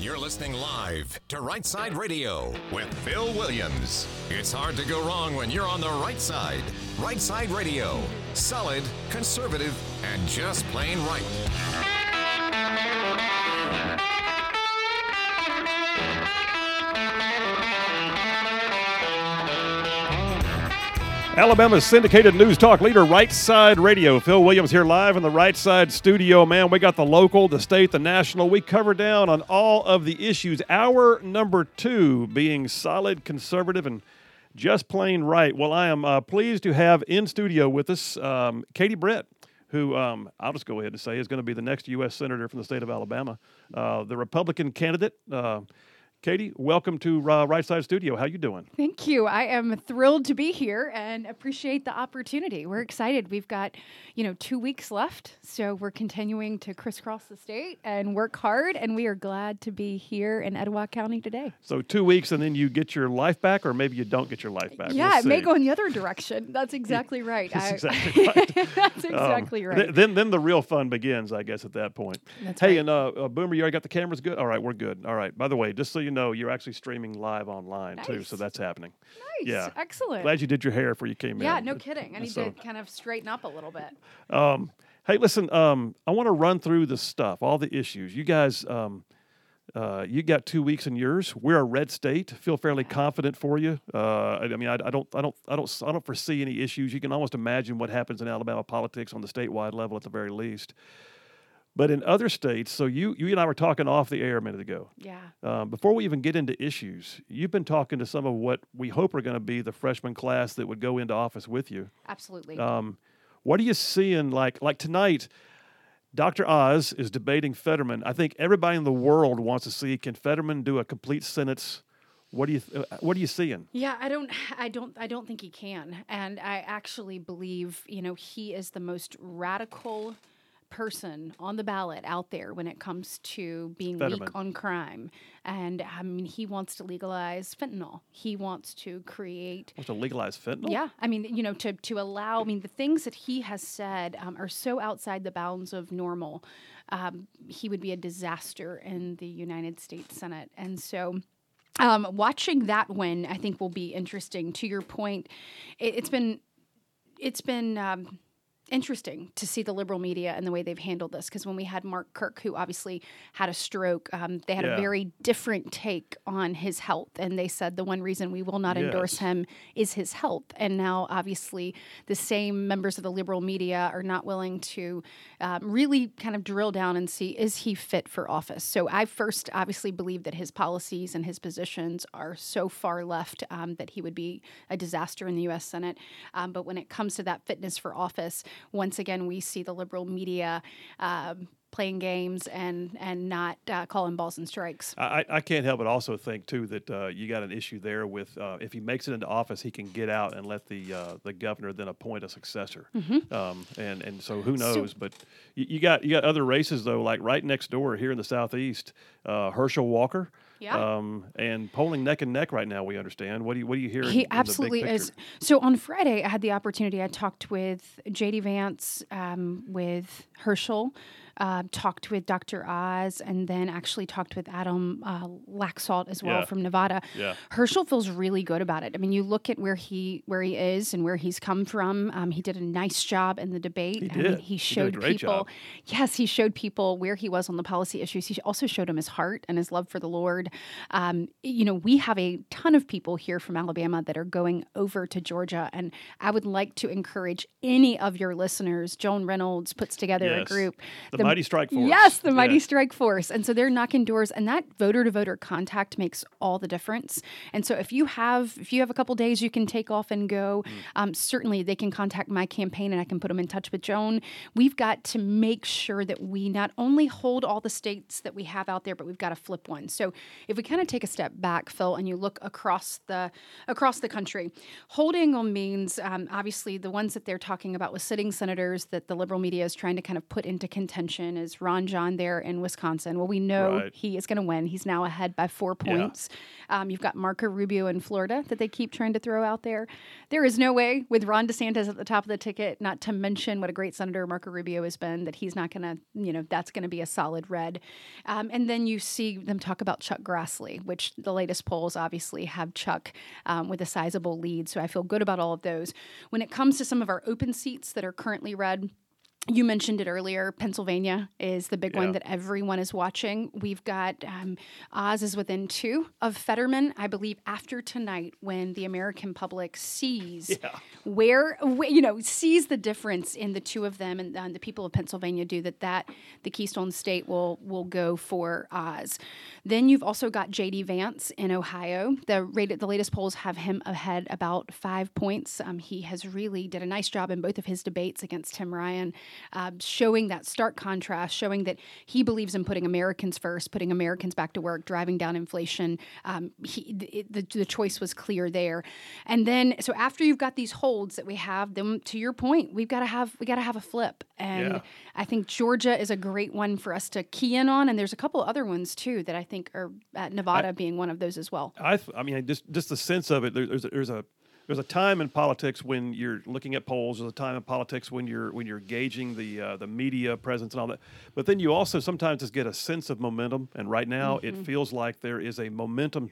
You're listening live to Right Side Radio with Phil Williams. It's hard to go wrong when you're on the right side. Right Side Radio. Solid, conservative, and just plain right. Alabama's syndicated news talk leader, Right Side Radio. Phil Williams here live in the Right Side studio. Man, we got the local, the state, the national. We cover down on all of the issues. Hour number 2 being solid, conservative, and just plain right. Well, I am pleased to have in studio with us Katie Britt, who I'll just go ahead and say is going to be the next U.S. Senator from the state of Alabama, the Republican candidate. Katie, welcome to Right Side Studio. How you doing? Thank you. I am thrilled to be here and appreciate the opportunity. We're excited. We've got, 2 weeks left, so we're continuing to crisscross the state and work hard, and we are glad to be here in Etowah County today. So 2 weeks, and then you get your life back, or maybe you don't get your life back. Yeah, it may go in the other direction. That's exactly right. That's exactly right. That's exactly right. Then the real fun begins, I guess, at that point. That's hey, right. and Boomer, you already got the cameras good? All right, we're good. All right. By the way, just so you know, you're actually streaming live online, too, Nice. so that's happening. Nice. Yeah. Excellent. Glad you did your hair before you came in. Yeah, no kidding. I need So- to kind of straighten up a little bit. Hey, listen, I want to run through the stuff, all the issues. You guys, you got 2 weeks in yours. We're a red state. Feel fairly confident for you. I don't foresee any issues. You can almost imagine what happens in Alabama politics on the statewide level at the very least. But in other states, so you and I were talking off the air a minute ago. Yeah. Before we even get into issues, you've been talking to some of what we hope are going to be the freshman class that would go into office with you. Absolutely. What are you seeing? Like tonight, Dr. Oz is debating Fetterman. I think everybody in the world wants to see, can Fetterman do a complete sentence? What are you seeing? Yeah, I don't think he can. And I actually believe, he is the most radical person on the ballot out there when it comes to being Fetterman. weak on crime. And he wants to legalize fentanyl. He wants to create Wants to legalize fentanyl? Yeah, to allow, the things that he has said are so outside the bounds of normal. He would be a disaster in the United States Senate. And so watching that win, I think, will be interesting. To your point, it's been interesting to see the liberal media and the way they've handled this, because when we had Mark Kirk, who obviously had a stroke, they had a very different take on his health, and they said the one reason we will not endorse him is his health. And now, obviously, the same members of the liberal media are not willing to really kind of drill down and see, is he fit for office? So I first obviously believe that his policies and his positions are so far left that he would be a disaster in the U.S. Senate. But when it comes to that fitness for office, once again, we see the liberal media playing games and not calling balls and strikes. I can't help but also think, too, that you got an issue there with if he makes it into office, he can get out and let the governor then appoint a successor. Mm-hmm. And so who knows? But you got other races, though, like right next door here in the Southeast, Herschel Walker. Yeah. And polling neck and neck right now, we understand. What do you hear? He in absolutely the big is. picture? So on Friday, I had the opportunity. I talked with J.D. Vance, with Herschel, talked with Dr. Oz, and then actually talked with Adam Laxalt as well from Nevada. Yeah. Herschel feels really good about it. You look at where he is and where he's come from. He did a nice job in the debate. He did. He He showed did a great people. job. Yes, he showed people where he was on the policy issues. He also showed them his heart and his love for the Lord. We have a ton of people here from Alabama that are going over to Georgia, and I would like to encourage any of your listeners. Joan Reynolds puts together a Yes. group. The Mighty Strike Force. Yes, the Mighty Yeah. Strike Force. And so they're knocking doors, and that voter-to-voter contact makes all the difference. And so if you have a couple days you can take off and go, certainly they can contact my campaign and I can put them in touch with Joan. We've got to make sure that we not only hold all the states that we have out there, but we've got to flip one. So if we kind of take a step back, Phil, and you look across the country, holding them means obviously the ones that they're talking about with sitting senators that the liberal media is trying to kind of put into contention mention is Ron John there in Wisconsin. Well, we know he is going to win. He's now ahead by 4 points. You've got Marco Rubio in Florida that they keep trying to throw out there. There is no way with Ron DeSantis at the top of the ticket, not to mention what a great senator Marco Rubio has been, that he's not going to, that's going to be a solid red. And then you see them talk about Chuck Grassley, which the latest polls obviously have Chuck with a sizable lead. So I feel good about all of those. When it comes to some of our open seats that are currently red, you mentioned it earlier. Pennsylvania is the big one that everyone is watching. We've got Oz is within 2 of Fetterman. I believe after tonight, when the American public sees sees the difference in the two of them, and the people of Pennsylvania do that the Keystone State will go for Oz. Then you've also got J.D. Vance in Ohio. The latest polls have him ahead about 5 points. He has really did a nice job in both of his debates against Tim Ryan. Showing that stark contrast, showing that he believes in putting Americans first, putting Americans back to work, driving down inflation. The choice was clear there. And then, so after you've got these holds that we have, then to your point, we got to have a flip. And I think Georgia is a great one for us to key in on. And there's a couple other ones too that I think are Nevada being one of those as well. I mean, just the sense of it. There's a time in politics when you're looking at polls. There's a time in politics when you're gauging the media presence and all that. But then you also sometimes just get a sense of momentum. And right now, it feels like there is a momentum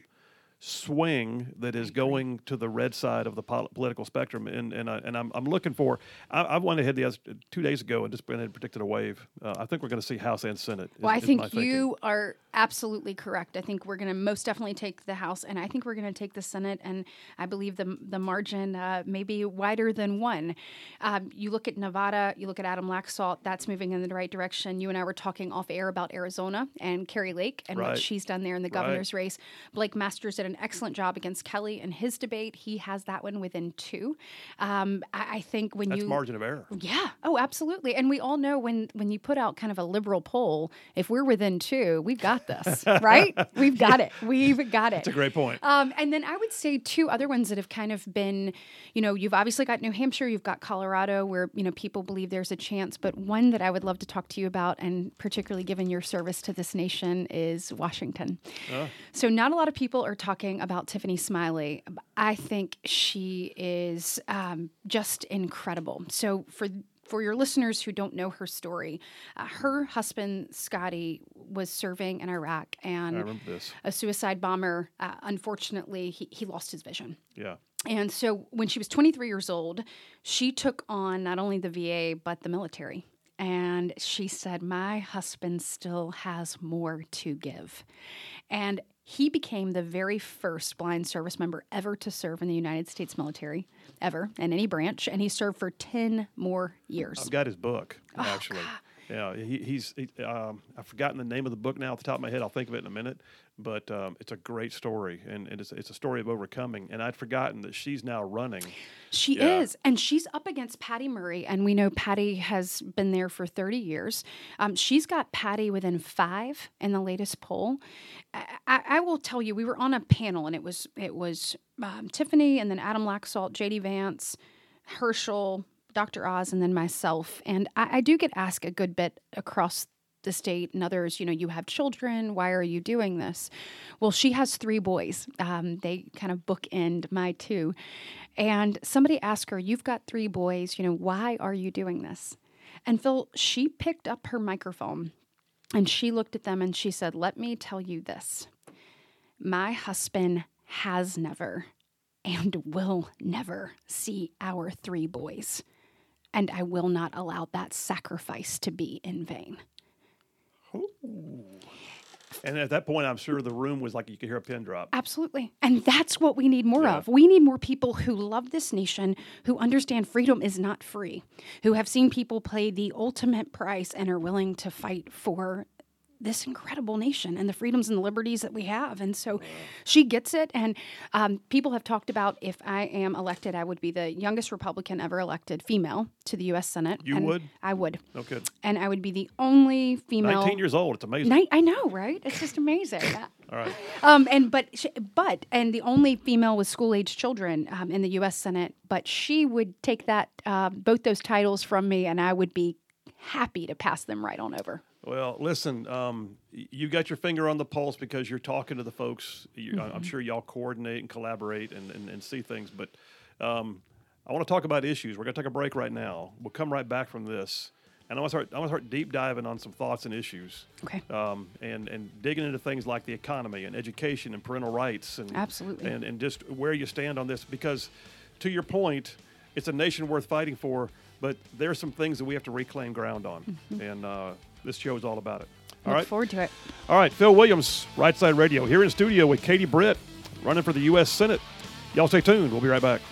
swing that is going to the red side of the political spectrum, and I'm looking for. I went ahead 2 days ago and just predicted a wave. I think we're going to see House and Senate. I think you are absolutely correct. I think we're going to most definitely take the House, and I think we're going to take the Senate. And I believe the margin may be wider than 1. You look at Nevada, you look at Adam Laxalt. That's moving in the right direction. You and I were talking off air about Arizona and Carrie Lake and what she's done there in the governor's race. Blake Masters did an excellent job against Kelly in his debate. He has that one within 2. I think that's margin of error. Yeah. Oh, absolutely. And we all know when you put out kind of a liberal poll, if we're within 2, we've got this, right? We've got it. We've got it. That's a great point. And then I would say 2 other ones that have kind of been, you've obviously got New Hampshire, you've got Colorado, where, people believe there's a chance. But one that I would love to talk to you about, and particularly given your service to this nation, is Washington. So not a lot of people are talking about Tiffany Smiley. I think she is just incredible. So for your listeners who don't know her story, her husband, Scotty, was serving in Iraq, and I remember this. A suicide bomber, unfortunately, he lost his vision. Yeah. And so when she was 23 years old, she took on not only the VA, but the military. And she said, my husband still has more to give. And he became the very first blind service member ever to serve in the United States military, ever, in any branch. And he served for 10 more years. I've got his book, actually. Yeah, I've forgotten the name of the book now off the top of my head. I'll think of it in a minute. But it's a great story, and it's a story of overcoming. And I'd forgotten that she's now running. She is, and she's up against Patty Murray, and we know Patty has been there for 30 years. She's got Patty within 5 in the latest poll. I will tell you, we were on a panel, and it was Tiffany, and then Adam Laxalt, J.D. Vance, Herschel, Dr. Oz, and then myself. And I do get asked a good bit across the state and others, you have children. Why are you doing this? Well, she has 3 boys. They kind of bookend my 2. And somebody asked her, you've got 3 boys, why are you doing this? And Phil, she picked up her microphone and she looked at them and she said, let me tell you this. My husband has never and will never see our 3 boys. And I will not allow that sacrifice to be in vain. Ooh. And at that point, I'm sure the room was like you could hear a pin drop. Absolutely. And that's what we need more of. We need more people who love this nation, who understand freedom is not free, who have seen people pay the ultimate price and are willing to fight for this incredible nation and the freedoms and the liberties that we have. And so she gets it. And people have talked about, if I am elected, I would be the youngest Republican ever elected female to the U.S. Senate. You would? I would. Oh, good. And I would be the only female. 19 years old. It's amazing. I know, right? It's just amazing. All right. And the only female with school-age children in the U.S. Senate. But she would take that both those titles from me, and I would be happy to pass them right on over. Well, listen, you got your finger on the pulse because you're talking to the folks. I'm sure y'all coordinate and collaborate and see things. But I want to talk about issues. We're going to take a break right now. We'll come right back from this. And I want to start deep diving on some thoughts and issues. Okay. And digging into things like the economy and education and parental rights. And, absolutely. And just where you stand on this. Because to your point, it's a nation worth fighting for, but there are some things that we have to reclaim ground on. And this show is all about it. Look forward to it. All right, Phil Williams, Right Side Radio, here in studio with Katie Britt, running for the U.S. Senate. Y'all stay tuned. We'll be right back.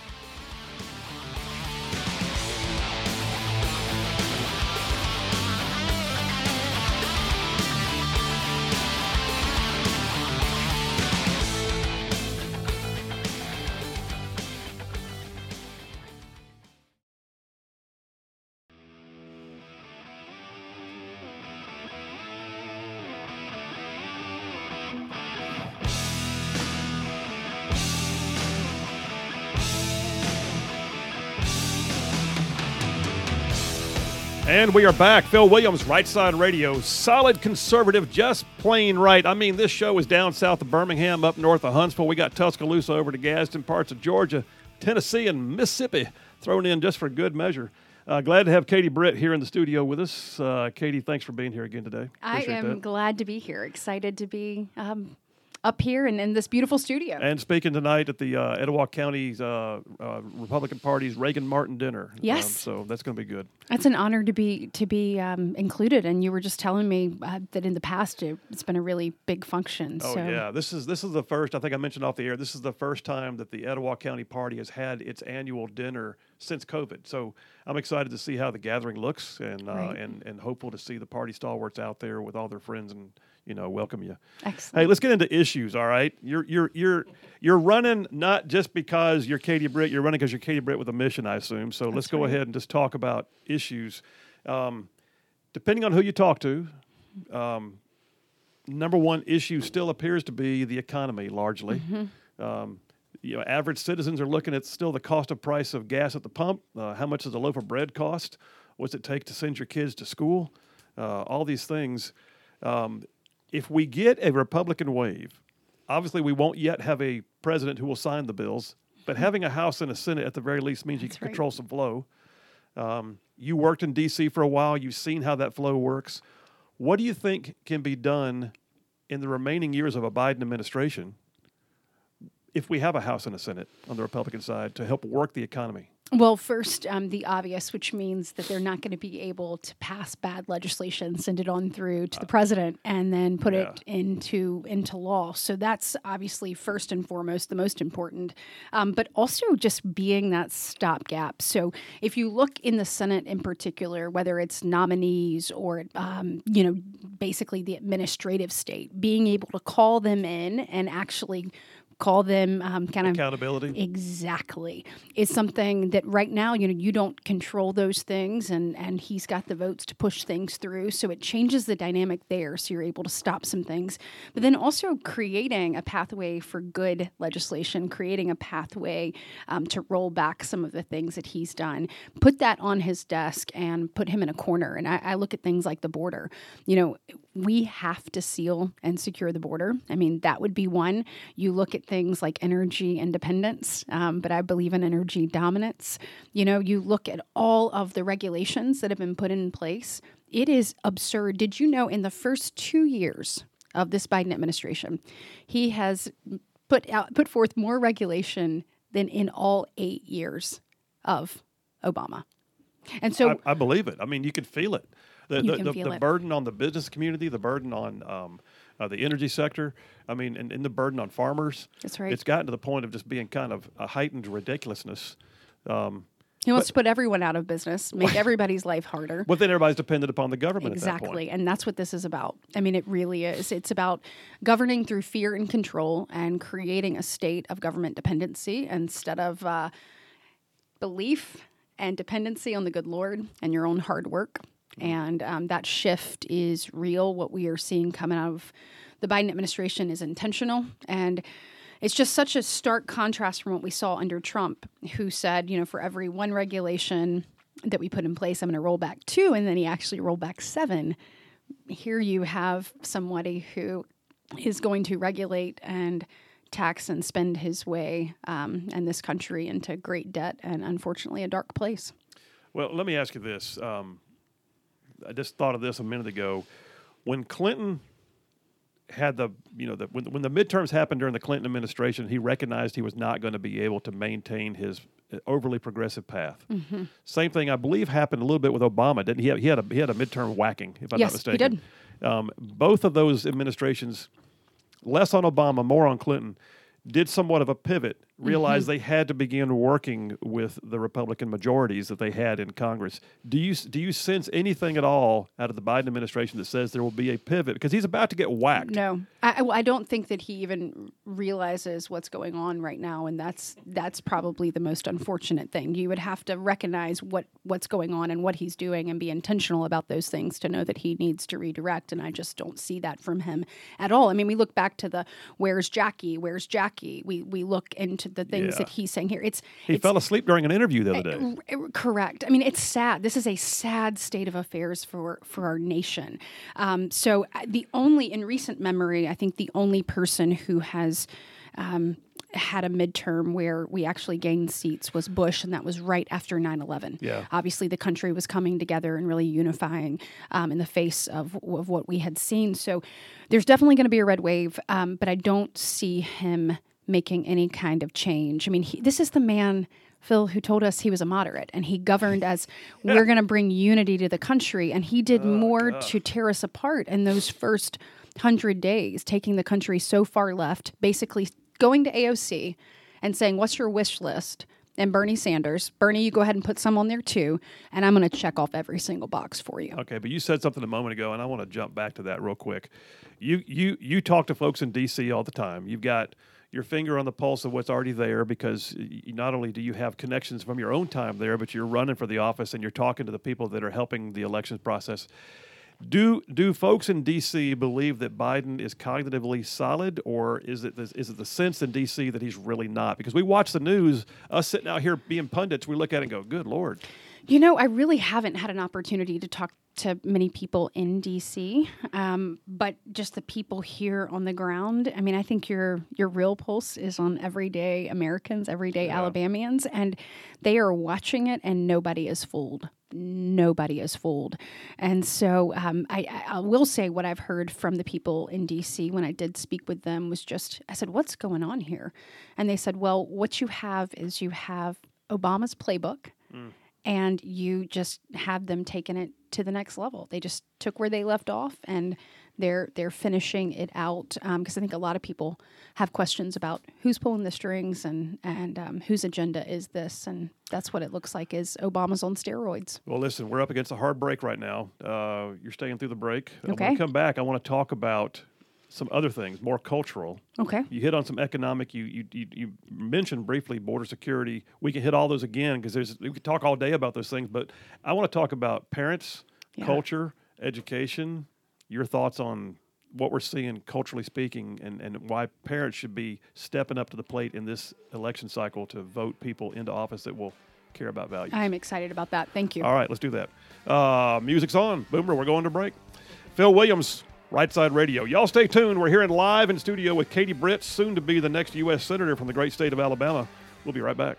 And we are back. Phil Williams, Right Side Radio. Solid conservative, just plain right. I mean, this show is down south of Birmingham, up north of Huntsville. We got Tuscaloosa over to Gadsden, parts of Georgia, Tennessee, and Mississippi thrown in just for good measure. Glad to have Katie Britt here in the studio with us. Katie, thanks for being here again today. Appreciate I am glad to be here. Excited to be up here in this beautiful studio. And speaking tonight at the Etowah County's Republican Party's Reagan Martin dinner. Yes. So that's going to be good. It's an honor to be included. And you were just telling me that in the past it's been a really big function. Oh, yeah. This is the first, I think I mentioned off the air, this is the first time that the Etowah County Party has had its annual dinner since COVID. So I'm excited to see how the gathering looks and hopeful to see the party stalwarts out there with all their friends and welcome you. Excellent. Hey, let's get into issues. All right, you're running not just because you're Katie Britt. You're running because you're Katie Britt with a mission, I assume. So let's go ahead and just talk about issues. Depending on who you talk to, number one issue still appears to be the economy, largely. Average citizens are looking at still the cost of price of gas at the pump. How much does a loaf of bread cost? What's it take to send your kids to school? All these things. If we get a Republican wave, obviously we won't yet have a president who will sign the bills, but having a House and a Senate at the very least means you can control some flow. You worked in D.C. for a while. You've seen how that flow works. What do you think can be done in the remaining years of a Biden administration if we have a House and a Senate on the Republican side to help work the economy? Well, first, the obvious, which means that they're not going to be able to pass bad legislation, send it on through to the president, and then put it into law. So that's obviously first and foremost the most important, but also just being that stopgap. So if you look in the Senate in particular, whether it's nominees or basically the administrative state, being able to call them in and actually call them kind of accountability. Exactly. Is something that right now, you don't control those things and he's got the votes to push things through. So it changes the dynamic there. So you're able to stop some things, but then also creating a pathway for good legislation, creating a pathway to roll back some of the things that he's done, put that on his desk and put him in a corner. And I look at things like the border. We have to seal and secure the border. I mean, that would be one. You look at things like energy independence, but I believe in energy dominance. You look at all of the regulations that have been put in place. It is absurd. Did you know in the first 2 years of this Biden administration, he has put forth more regulation than in all 8 years of Obama? And so I believe it. I mean, you could feel it. The it. burden on the business community, the burden on the energy sector, I mean, and the burden on farmers. That's right. It's gotten to the point of just being kind of a heightened ridiculousness. He wants to put everyone out of business, make everybody's life harder. But then everybody's dependent upon the government exactly. at that point. And that's what this is about. I mean, it really is. It's about governing through fear and control and creating a state of government dependency instead of belief and dependency on the good Lord and your own hard work. And that shift is real. What we are seeing coming out of the Biden administration is intentional. And it's just such a stark contrast from what we saw under Trump, who said, for every one regulation that we put in place. I'm going to roll back 2, and then he actually rolled back 7. Here you have somebody who is going to regulate and tax and spend his way and this country into great debt and, unfortunately, a dark place. Well, let me ask you this. I just thought of this a minute ago. When Clinton had when the midterms happened during the Clinton administration, he recognized he was not going to be able to maintain his overly progressive path. Mm-hmm. Same thing, I believe, happened a little bit with Obama, didn't he? He had a midterm whacking, if I'm not mistaken. He did. Both of those administrations, less on Obama, more on Clinton, did somewhat of a pivot, realized they had to begin working with the Republican majorities that they had in Congress. Do you sense anything at all out of the Biden administration that says there will be a pivot? Because he's about to get whacked. No. I don't think that he even realizes what's going on right now, and that's probably the most unfortunate thing. You would have to recognize what's going on and what he's doing and be intentional about those things to know that he needs to redirect, and I just don't see that from him at all. I mean, we look back to the where's Jackie? We look into the things that he's saying here. He fell asleep during an interview the other day. Correct. I mean, it's sad. This is a sad state of affairs for our nation. So in recent memory, I think the only person who has had a midterm where we actually gained seats was Bush, and that was right after 9/11. Yeah. Obviously, the country was coming together and really unifying in the face of what we had seen. So there's definitely going to be a red wave, but I don't see him making any kind of change. I mean, this is the man, Phil, who told us he was a moderate, and he governed as we're going to bring unity to the country, and he did more to tear us apart in those first 100 days, taking the country so far left, basically going to AOC and saying, what's your wish list? And Bernie Sanders, Bernie, you go ahead and put some on there too, and I'm going to check off every single box for you. Okay, but you said something a moment ago, and I want to jump back to that real quick. You talk to folks in D.C. all the time. You've got your finger on the pulse of what's already there, because not only do you have connections from your own time there, but you're running for the office and you're talking to the people that are helping the elections process. Do folks in D.C. believe that Biden is cognitively solid, or is it the sense in D.C. that he's really not? Because we watch the news, us sitting out here being pundits, we look at it and go, good Lord. You know, I really haven't had an opportunity to talk to many people in D.C., but just the people here on the ground. I mean, I think your real pulse is on everyday Americans, everyday Alabamians, and they are watching it, and nobody is fooled. Nobody is fooled. And so I will say what I've heard from the people in D.C. when I did speak with them was I said, what's going on here? And they said, well, what you have is you have Obama's playbook, and you just have them taking it to the next level. They just took where they left off, and they're finishing it out. Because I think a lot of people have questions about who's pulling the strings and whose agenda is this, and that's what it looks like is Obama's on steroids. Well, listen, we're up against a hard break right now. You're staying through the break. Okay. When we come back, I want to talk about some other things, more cultural. Okay. You hit on some economic. You mentioned briefly border security. We can hit all those again because we could talk all day about those things. But I want to talk about parents, culture, education. Your thoughts on what we're seeing culturally speaking, and why parents should be stepping up to the plate in this election cycle to vote people into office that will care about values. I'm excited about that. Thank you. All right, let's do that. Music's on. Boomer, we're going to break. Phil Williams, Right Side Radio. Y'all stay tuned. We're here live in studio with Katie Britt, soon to be the next U.S. Senator from the great state of Alabama. We'll be right back.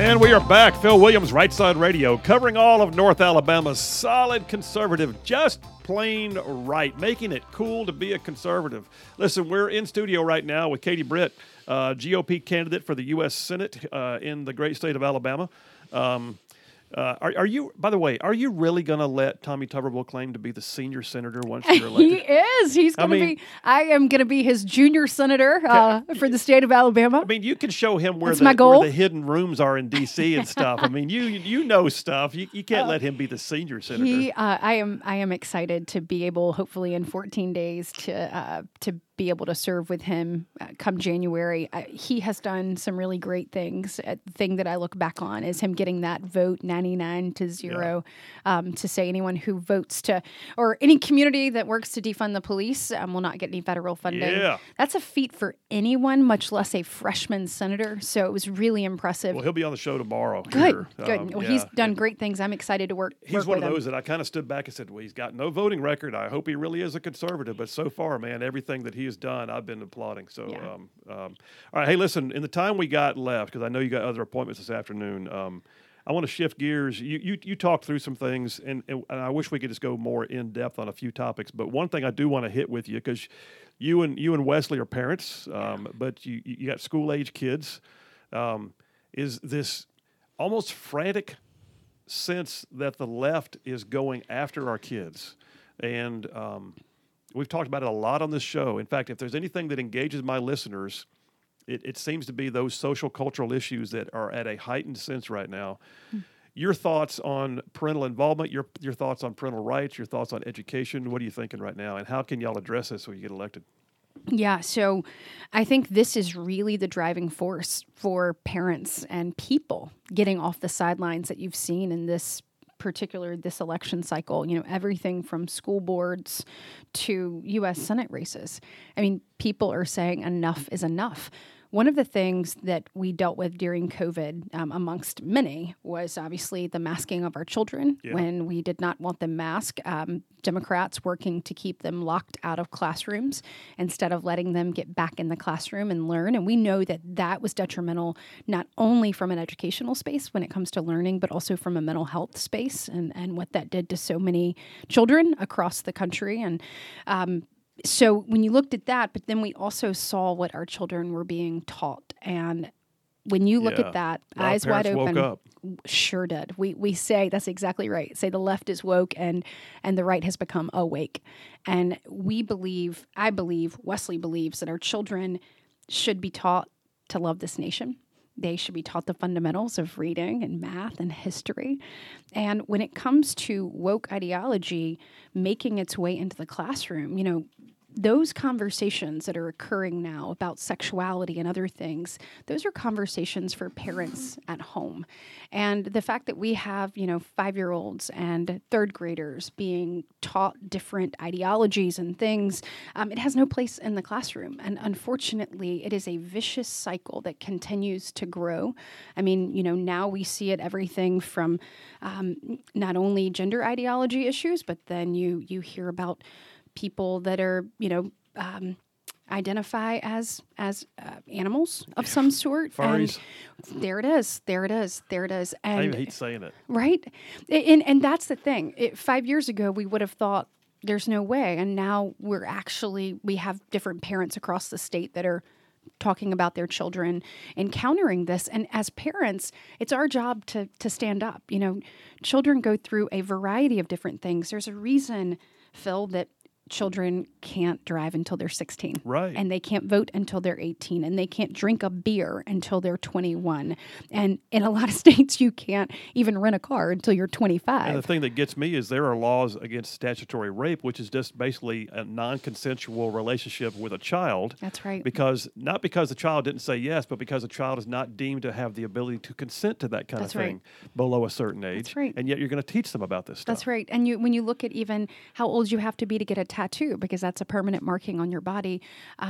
And we are back. Phil Williams, Right Side Radio, covering all of North Alabama's solid conservative, just plain right, making it cool to be a conservative. Listen, we're in studio right now with Katie Britt, GOP candidate for the U.S. Senate in the great state of Alabama. Are you, by the way, are you really going to let Tommy Tuberville claim to be the senior senator once you're elected? He is. He's going to be. I am going to be his junior senator for the state of Alabama. I mean, you can show him where where the hidden rooms are in D.C. and stuff. I mean, you know stuff. You can't let him be the senior senator. I am excited to be able, hopefully in 14 days, to be able to serve with him come January. He has done some really great things. The thing that I look back on is him getting that vote 99-0 to say anyone who votes to, or any community that works to defund the police will not get any federal funding. Yeah. That's a feat for anyone, much less a freshman senator. So it was really impressive. Well, he'll be on the show tomorrow. Good. Well, he's done great things. I'm excited to work with him. He's one of those that I kind of stood back and said, well, he's got no voting record. I hope he really is a conservative. But so far, man, everything that he has done, I've been applauding. So, all right. Hey, listen, in the time we got left, because I know you got other appointments this afternoon, I want to shift gears. You talked through some things, and I wish we could just go more in depth on a few topics. But one thing I do want to hit with you, because you and Wesley are parents, but you got school age kids, is this almost frantic sense that the left is going after our kids, and we've talked about it a lot on this show. In fact, if there's anything that engages my listeners, it seems to be those social cultural issues that are at a heightened sense right now. Your thoughts on parental involvement, your thoughts on parental rights, your thoughts on education, what are you thinking right now? And how can y'all address this when you get elected? Yeah, so I think this is really the driving force for parents and people getting off the sidelines that you've seen in this election cycle. You know, everything from school boards to U.S. Senate races. I mean, people are saying enough is enough. One of the things that we dealt with during COVID, amongst many, was obviously the masking of our children when we did not want them masked. Democrats working to keep them locked out of classrooms instead of letting them get back in the classroom and learn. And we know that that was detrimental, not only from an educational space when it comes to learning, but also from a mental health space and what that did to so many children across the country. And so when you looked at that, but then we also saw what our children were being taught. And when you look at that, eyes wide open, woke up. Sure did. We say, that's exactly right. Say the left is woke and the right has become awake. And I believe, Wesley believes that our children should be taught to love this nation. They should be taught the fundamentals of reading and math and history. And when it comes to woke ideology making its way into the classroom, you know, those conversations that are occurring now about sexuality and other things, those are conversations for parents at home. And the fact that we have, 5-year-olds and third graders being taught different ideologies and things, it has no place in the classroom. And unfortunately, it is a vicious cycle that continues to grow. I mean, now we see it everything from not only gender ideology issues, but then you hear about people that are, identify as animals of some sort. Furries. And there it is. And I even hate saying it. Right? And that's the thing. 5 years ago, we would have thought there's no way. And now we have different parents across the state that are talking about their children encountering this. And as parents, it's our job to stand up. Children go through a variety of different things. There's a reason, Phil, that children can't drive until they're 16. Right. And they can't vote until they're 18. And they can't drink a beer until they're 21. And in a lot of states, you can't even rent a car until you're 25. And the thing that gets me is there are laws against statutory rape, which is just basically a non-consensual relationship with a child. That's right. Not because the child didn't say yes, but because the child is not deemed to have the ability to consent to that kind of thing below a certain age. That's right. And yet you're going to teach them about this stuff. That's right. And when you look at even how old you have to be to get a tattoo, because that's a permanent marking on your body,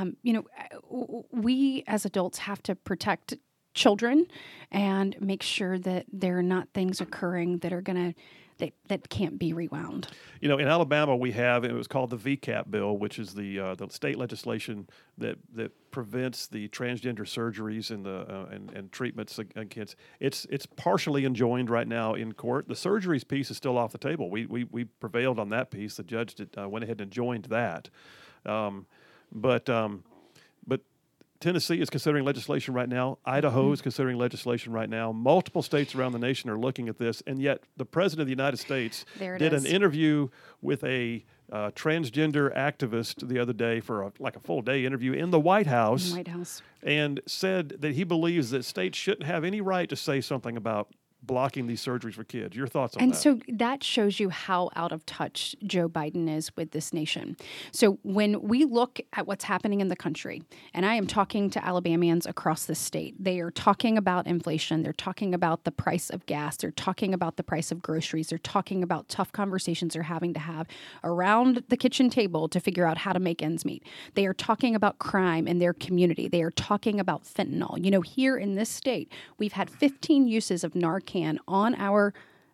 we as adults have to protect children and make sure that there are not things occurring that are going to that can't be rewound. You know, in Alabama, we have, it was called the VCAP bill, which is the state legislation that prevents the transgender surgeries and and treatments on kids. It's partially enjoined right now in court. The surgeries piece is still off the table. We prevailed on that piece. The judge went ahead and enjoined that. But Tennessee is considering legislation right now. Idaho is considering legislation right now. Multiple states around the nation are looking at this, and yet the President of the United States did an interview with a transgender activist the other day for a full-day interview in the White House. And said that he believes that states shouldn't have any right to say something about blocking these surgeries for kids. Your thoughts on that? And so that shows you how out of touch Joe Biden is with this nation. So when we look at what's happening in the country, and I am talking to Alabamians across the state, they are talking about inflation. They're talking about the price of gas. They're talking about the price of groceries. They're talking about tough conversations they're having to have around the kitchen table to figure out how to make ends meet. They are talking about crime in their community. They are talking about fentanyl. You know, here in this state, we've had 15 uses of Narcan on our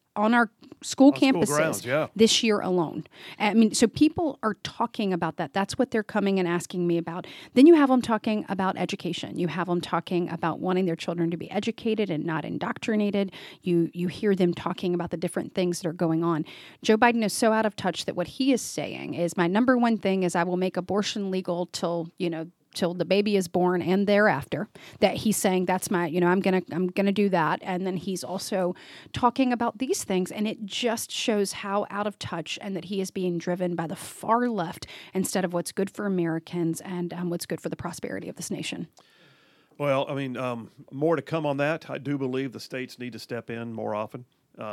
school campuses this year alone. I mean, so people are talking about that. That's what they're coming and asking me about. Then you have them talking about education. You have them talking about wanting their children to be educated and not indoctrinated. You hear them talking about the different things that are going on. Joe Biden is so out of touch that what he is saying is, my number one thing is I will make abortion legal till the baby is born and thereafter. That he's saying that's my, I'm gonna do that. And then he's also talking about these things, and it just shows how out of touch and that he is being driven by the far left instead of what's good for Americans and what's good for the prosperity of this nation. Well, I mean, more to come on that. I do believe the states need to step in more often.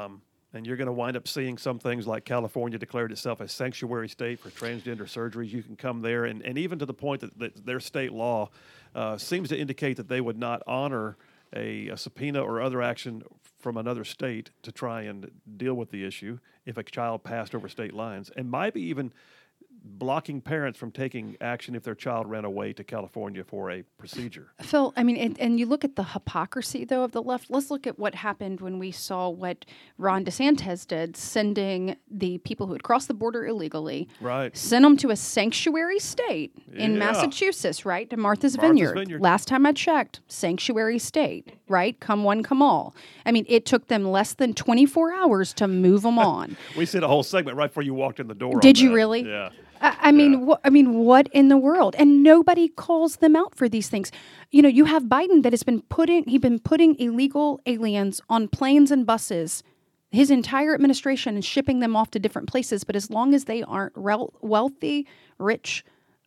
And you're going to wind up seeing some things like California declared itself a sanctuary state for transgender surgeries. You can come there, and even to the point that their state law seems to indicate that they would not honor a subpoena or other action from another state to try and deal with the issue if a child passed over state lines, and might be even blocking parents from taking action if their child ran away to California for a procedure. Phil, I mean, and you look at the hypocrisy, though, of the left. Let's look at what happened when we saw what Ron DeSantis did, sending the people who had crossed the border illegally, sent them to a sanctuary state in Massachusetts, right, to Martha's Vineyard. Last time I checked, sanctuary state, right? Come one, come all. I mean, it took them less than 24 hours to move them on. We said a whole segment right before you walked in the door. Did you really? Yeah. I mean, what in the world? And nobody calls them out for these things. You know, you have Biden that has been putting illegal aliens on planes and buses his entire administration and shipping them off to different places. But as long as they aren't wealthy, rich,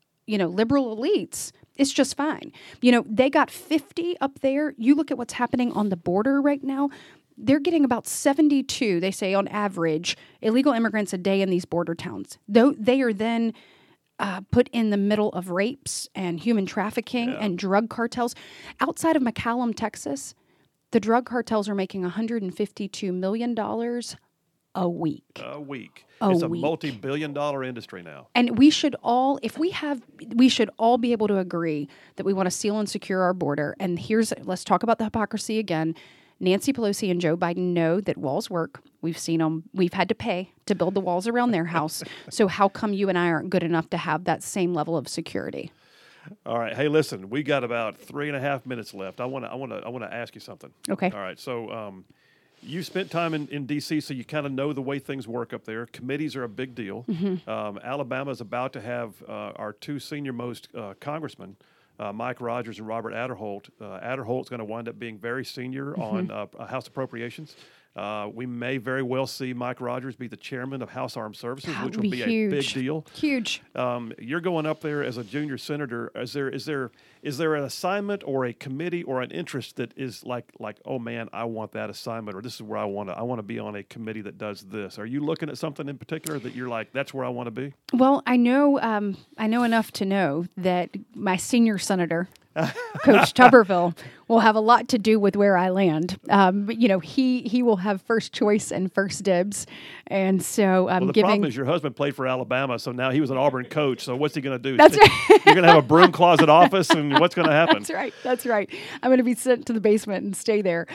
liberal elites, it's just fine. They got 50 up there. You look at what's happening on the border right now. They're getting about 72, they say, on average, illegal immigrants a day in these border towns. Though they are then put in the middle of rapes and human trafficking and drug cartels. Outside of McAllen, Texas, the drug cartels are making $152 million a week. It's a multi-billion-dollar industry now. And we should all, we should all be able to agree that we want to seal and secure our border. And let's talk about the hypocrisy again. Nancy Pelosi and Joe Biden know that walls work. We've seen them. We've had to pay to build the walls around their house. So how come you and I aren't good enough to have that same level of security? All right. Hey, listen, we got about 3.5 minutes left. I want to ask you something. Okay. All right. So you spent time in D.C., so you kind of know the way things work up there. Committees are a big deal. Mm-hmm. Alabama is about to have our two senior-most congressmen, Mike Rogers and Robert Aderholt. Aderholt's going to wind up being very senior on House Appropriations. We may very well see Mike Rogers be the chairman of House Armed Services, which would be a big deal. Huge. You're going up there as a junior senator. Is there an assignment or a committee or an interest that is like, oh man, I want that assignment, or this is where I want to be on a committee that does this? Are you looking at something in particular that you're like, that's where I want to be? Well, I know enough to know that my senior senator, Coach Tuberville, will have a lot to do with where I land. But, he will have first choice and first dibs. And so the problem is your husband played for Alabama, so now he was an Auburn coach. So what's he going to do? That's right. You're going to have a broom closet office, and what's going to happen? That's right. I'm going to be sent to the basement and stay there.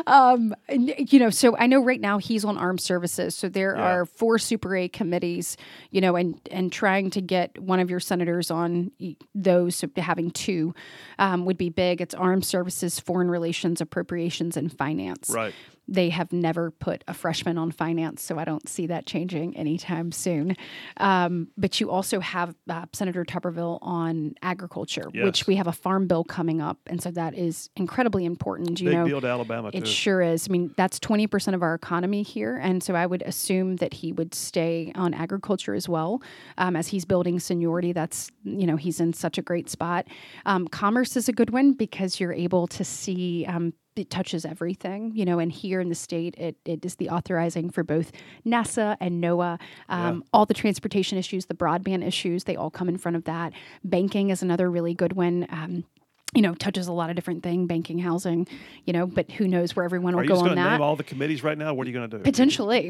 So I know right now he's on armed services. So there are 4 Super A committees, and trying to get one of your senators on those, so having 2 would be big. It's armed services, foreign relations, appropriations, and finance. Right. They have never put a freshman on finance, so I don't see that changing anytime soon. But you also have Senator Tuberville on agriculture, which we have a farm bill coming up, and so that is incredibly important. Big deal to Alabama, too. It sure is. I mean, that's 20% of our economy here, and so I would assume that he would stay on agriculture as well, as he's building seniority. That's, he's in such a great spot. Commerce is a good one because you're able to see it touches everything, and here in the state, it is the authorizing for both NASA and NOAA. All the transportation issues, the broadband issues, they all come in front of that. Banking is another really good one. Touches a lot of different things, banking, housing, but who knows where everyone will go on that. Are you just going to name all the committees right now? What are you going to do? Potentially.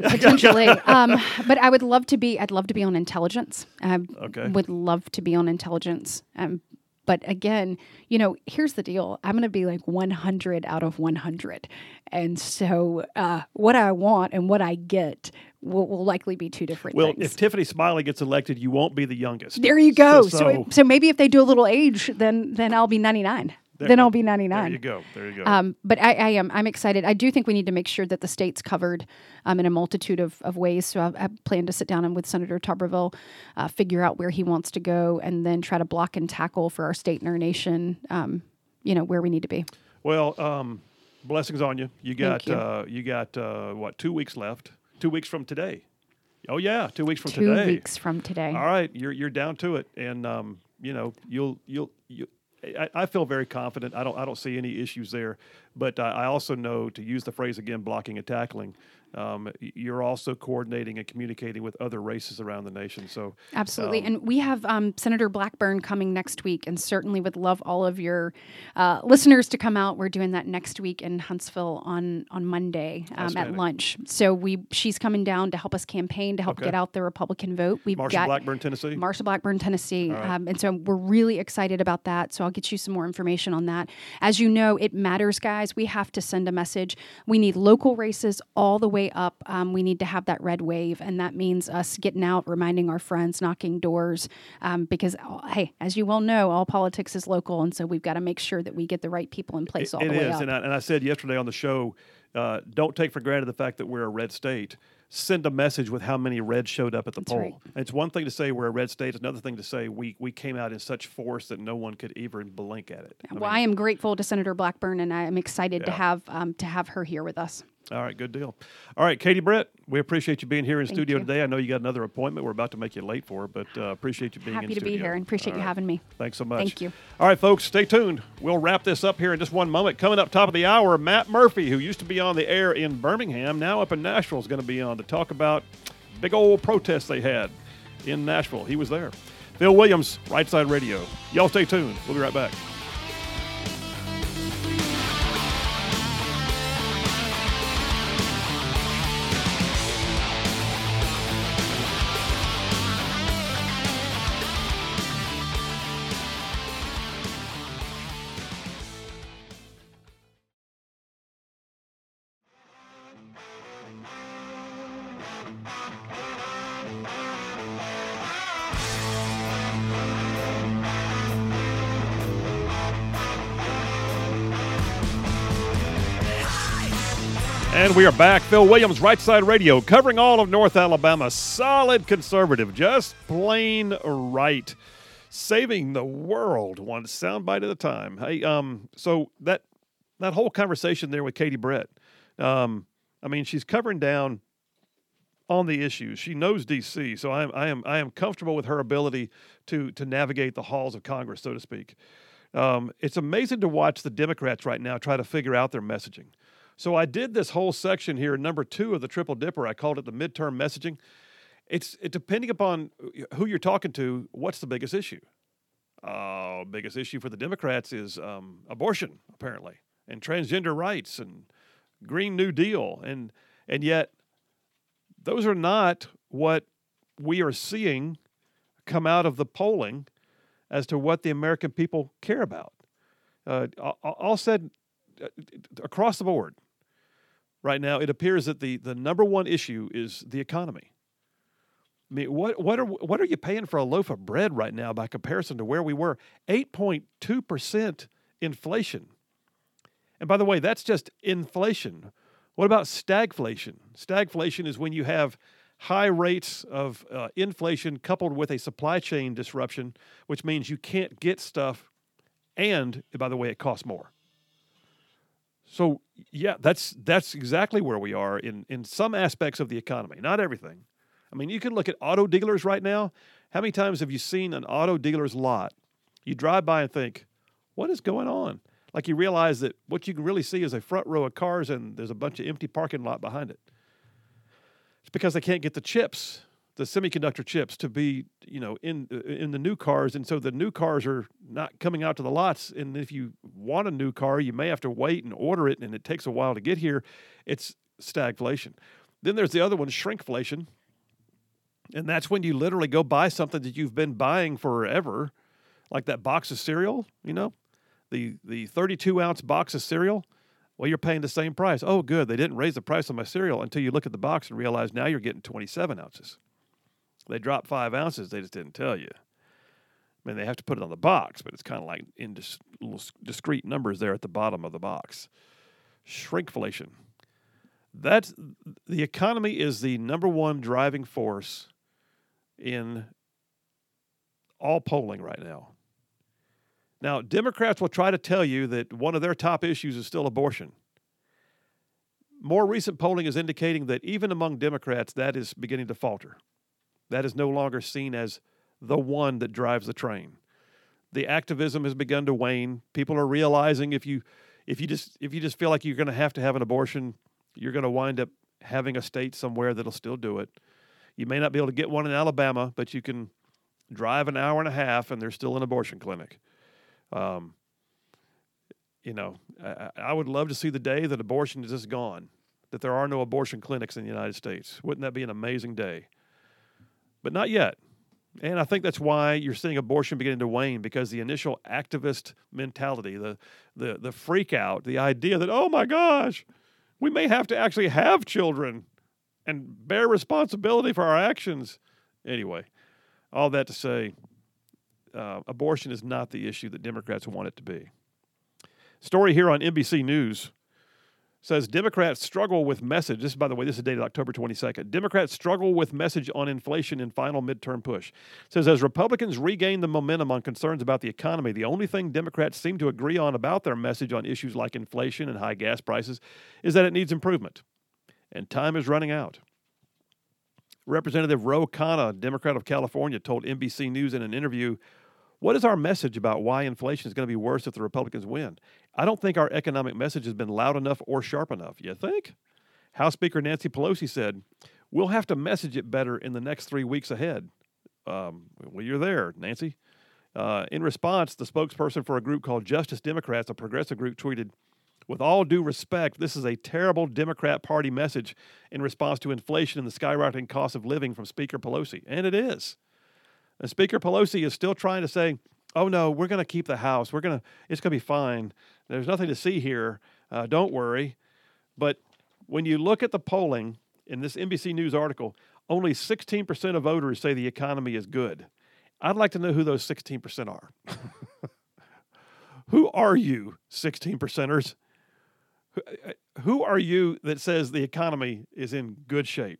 But I'd love to be on intelligence. Would love to be on intelligence. But again, here's the deal. I'm going to be like 100 out of 100. And so what I want and what I get will likely be 2 different things. Well, if Tiffany Smiley gets elected, you won't be the youngest. There you go. So maybe if they do a little age, then I'll be 99. Then I'll be 99. There you go. But I'm excited. I do think we need to make sure that the state's covered in a multitude of ways. So I plan to sit down and with Senator Tuberville, figure out where he wants to go, and then try to block and tackle for our state and our nation, where we need to be. Well, blessings on you. You got 2 weeks left? 2 weeks from today. Oh yeah, 2 weeks from today. 2 weeks from today. All right, you're down to it, and you'll. I feel very confident. I don't see any issues there, but I also know, to use the phrase again, blocking and tackling. You're also coordinating and communicating with other races around the nation. So absolutely, and we have Senator Blackburn coming next week, and certainly would love all of your listeners to come out. We're doing that next week in Huntsville on Monday at lunch. So she's coming down to help us campaign, to help get out the Republican vote. Marcia Blackburn, Tennessee. Right. And so we're really excited about that. So I'll get you some more information on that. As you know, it matters, guys. We have to send a message. We need local races all the way up. We need to have that red wave, and that means us getting out, reminding our friends, knocking doors, because, hey, as you well know, all politics is local, and so we've got to make sure that we get the right people in place all the way up. And I said yesterday on the show, don't take for granted the fact that we're a red state. Send a message with how many reds showed up at the poll. Right. It's one thing to say we're a red state. It's another thing to say we came out in such force that no one could even blink at it. I am grateful to Senator Blackburn, and I am excited to have her here with us. All right, good deal. All right, Katie Brett, we appreciate you being here in studio today. I know you got another appointment we're about to make you late for, but appreciate you being in studio. Happy to be here and appreciate you having me. Thanks so much. Thank you. All right, folks, stay tuned. We'll wrap this up here in just one moment. Coming up top of the hour, Matt Murphy, who used to be on the air in Birmingham, now up in Nashville, is going to be on to talk about big old protests they had in Nashville. He was there. Phil Williams, Right Side Radio. Y'all stay tuned. We'll be right back. And we are back. Phil Williams, Right Side Radio, covering all of North Alabama. Solid conservative, just plain right. Saving the world, one soundbite at a time. Hey, so that whole conversation there with Katie Brett, I mean, she's covering down on the issues. She knows D.C., so I am comfortable with her ability to navigate the halls of Congress, so to speak. It's amazing to watch the Democrats right now try to figure out their messaging. So I did this whole section here, number 2 of the Triple Dipper. I called it the midterm messaging. It's depending upon who you're talking to, what's the biggest issue? Biggest issue for the Democrats is abortion, apparently. and transgender rights and Green New Deal. And yet those are not what we are seeing come out of the polling as to what the American people care about. All said, across the board, right now, it appears that the number one issue is the economy. I mean, what are you paying for a loaf of bread right now by comparison to where we were? 8.2% inflation. And by the way, that's just inflation. What about stagflation? Stagflation is when you have high rates of inflation coupled with a supply chain disruption, which means you can't get stuff, and by the way, it costs more. So yeah, that's exactly where we are in some aspects of the economy, not everything. I mean, you can look at auto dealers right now. How many times have you seen an auto dealer's lot? You drive by and think, what is going on? Like you realize that what you can really see is a front row of cars and there's a bunch of empty parking lot behind it. It's because they can't get the chips, the semiconductor chips, to be, in the new cars, and so the new cars are not coming out to the lots. And if you want a new car, you may have to wait and order it, and it takes a while to get here. It's stagflation. Then there's the other one, shrinkflation, and that's when you literally go buy something that you've been buying forever, like that box of cereal. The 32-ounce box of cereal. Well, you're paying the same price. Oh, good. They didn't raise the price on my cereal until you look at the box and realize now you're getting 27 ounces. They dropped 5 ounces. They just didn't tell you. I mean, they have to put it on the box, but it's kind of like in little discrete numbers there at the bottom of the box. Shrinkflation. The economy is the number one driving force in all polling right now. Now, Democrats will try to tell you that one of their top issues is still abortion. More recent polling is indicating that even among Democrats, that is beginning to falter. That is no longer seen as the one that drives the train. The activism has begun to wane. People are realizing if you just feel like you're going to have an abortion, you're going to wind up having a state somewhere that'll still do it. You may not be able to get one in Alabama, but you can drive an hour and a half and there's still an abortion clinic. I would love to see the day that abortion is just gone, that there are no abortion clinics in the United States. Wouldn't that be an amazing day? But not yet. And I think that's why you're seeing abortion beginning to wane, because the initial activist mentality, the freak out, the idea that, oh my gosh, we may have to actually have children and bear responsibility for our actions. Anyway, all that to say, abortion is not the issue that Democrats want it to be. Story here on NBC News says Democrats struggle with message. This is dated October 22nd. Democrats struggle with message on inflation in final midterm push. It says as Republicans regain the momentum on concerns about the economy, the only thing Democrats seem to agree on about their message on issues like inflation and high gas prices is that it needs improvement. And time is running out. Representative Ro Khanna, Democrat of California, told NBC News in an interview, "What is our message about why inflation is going to be worse if the Republicans win? I don't think our economic message has been loud enough or sharp enough." You think? House Speaker Nancy Pelosi said, "We'll have to message it better in the next 3 weeks ahead." Well, you're there, Nancy. In response, the spokesperson for a group called Justice Democrats, a progressive group, tweeted, "With all due respect, this is a terrible Democrat Party message in response to inflation and the skyrocketing cost of living from Speaker Pelosi." And it is. And Speaker Pelosi is still trying to say, oh, no, we're going to keep the House. It's going to be fine. There's nothing to see here. Don't worry. But when you look at the polling in this NBC News article, only 16% of voters say the economy is good. I'd like to know who those 16% are. Who are you, 16%ers? Who are you that says the economy is in good shape?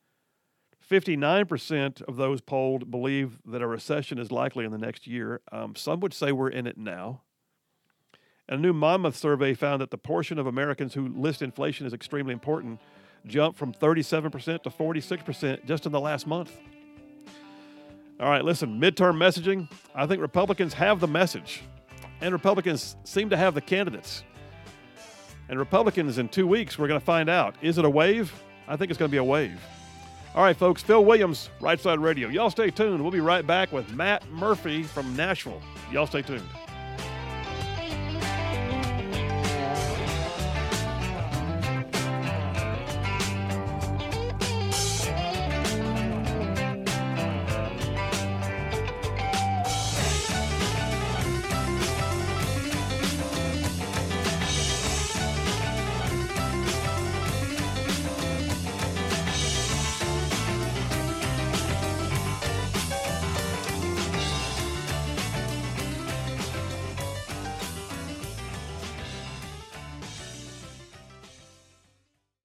59% of those polled believe that a recession is likely in the next year. Some would say we're in it now. And a new Monmouth survey found that the portion of Americans who list inflation as extremely important jumped from 37% to 46% just in the last month. All right, listen, midterm messaging. I think Republicans have the message, and Republicans seem to have the candidates. And Republicans, in 2 weeks, we're going to find out. Is it a wave? I think it's going to be a wave. All right, folks, Phil Williams, Right Side Radio. Y'all stay tuned. We'll be right back with Matt Murphy from Nashville. Y'all stay tuned.